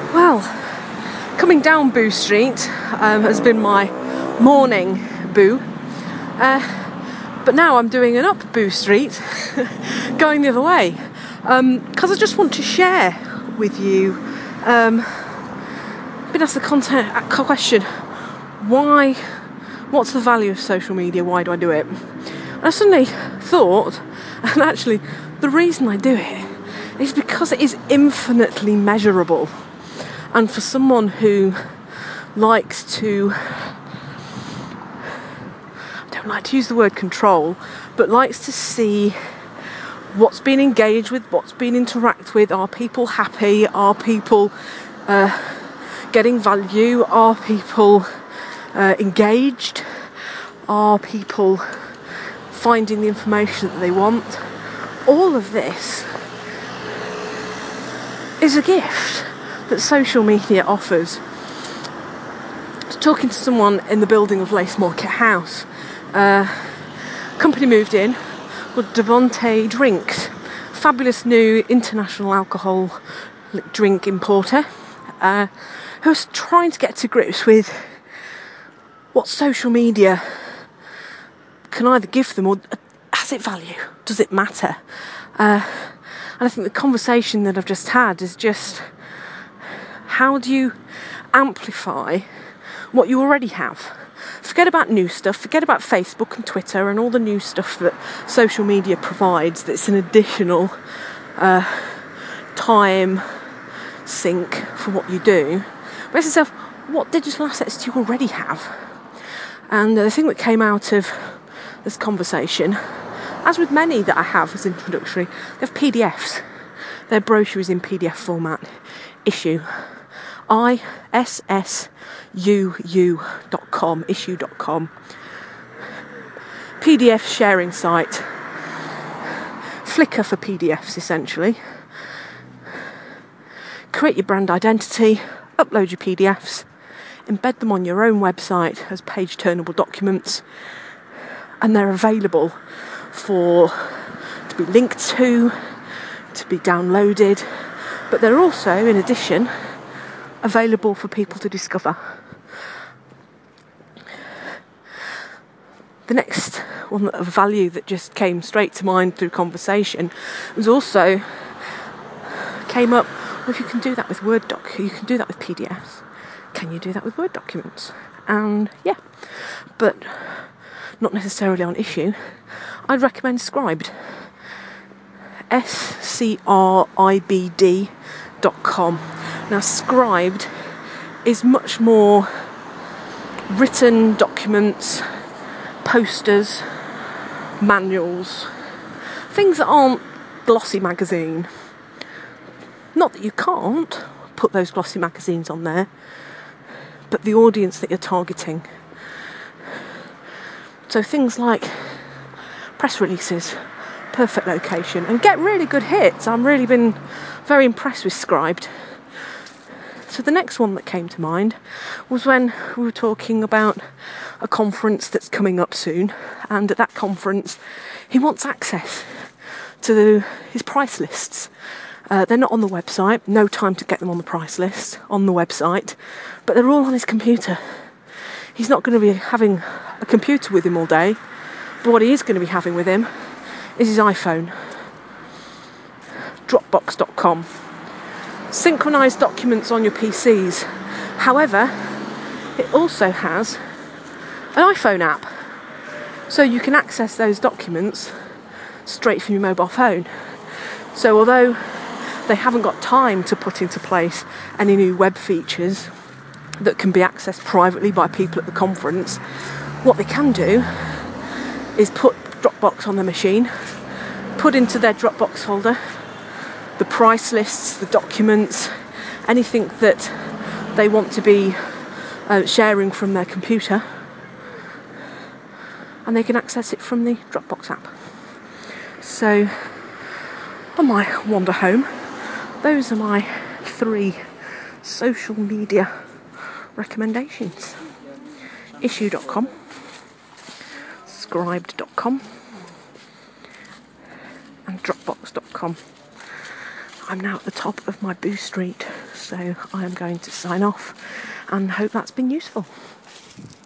Well, coming down Boo Street has been my morning Boo, but now I'm doing an up Boo Street, going the other way, because I just want to share with you. Been asked the question, why? What's the value of social media? Why do I do it? And I suddenly thought, and actually, the reason I do it is because it is infinitely measurable. And for someone who likes to, I don't like to use the word control, but likes to see what's been engaged with, what's been interacted with, are people happy, are people getting value, are people engaged, are people finding the information that they want, all of this is a gift that social media offers. I was talking to someone in the building of Lace Market House. Company moved in called Devonte Drinks, fabulous new international alcohol drink importer, who was trying to get to grips with what social media can either give them or has it value? Does it matter? And I think the conversation that I've just had is just, how do you amplify what you already have? Forget about new stuff, forget about Facebook and Twitter and all the new stuff that social media provides that's an additional time sink for what you do. But ask yourself, what digital assets do you already have? And the thing that came out of this conversation, as with many that I have as introductory, they have PDFs. Their brochure is in PDF format. Issuu. issuu.com, issuu.com. PDF sharing site. Flickr for PDFs, essentially. Create your brand identity, upload your PDFs, embed them on your own website as page-turnable documents, and they're available to be linked to be downloaded, but they're also, in addition, available for people to discover. The next one of value that just came straight to mind through conversation was also came up, well, if you can do that with Word doc, you can do that with PDFs. Can you do that with Word documents? And yeah, but not necessarily on Issuu. I'd recommend Scribd. Scribd.com. Now, Scribd is much more written documents, posters, manuals, things that aren't glossy magazine. Not that you can't put those glossy magazines on there, but the audience that you're targeting. So things like press releases, perfect location, and get really good hits. I've really been very impressed with Scribd. So the next one that came to mind was when we were talking about a conference that's coming up soon, and at that conference he wants access to his price lists. They're not on the website, no time to get them on the price list on the website, but they're all on his computer. He's not going to be having a computer with him all day, but what he is going to be having with him is his iPhone. Dropbox.com. Synchronise documents on your PCs. However, it also has an iPhone app, so you can access those documents straight from your mobile phone. So although they haven't got time to put into place any new web features that can be accessed privately by people at the conference, what they can do is put Dropbox on the machine, put into their Dropbox folder the price lists, the documents, anything that they want to be sharing from their computer, and they can access it from the Dropbox app. So on my wander home, those are my 3 social media recommendations. Issuu.com, Scribd.com, and Dropbox.com. I'm now at the top of my Boo Street, so I am going to sign off and hope that's been useful.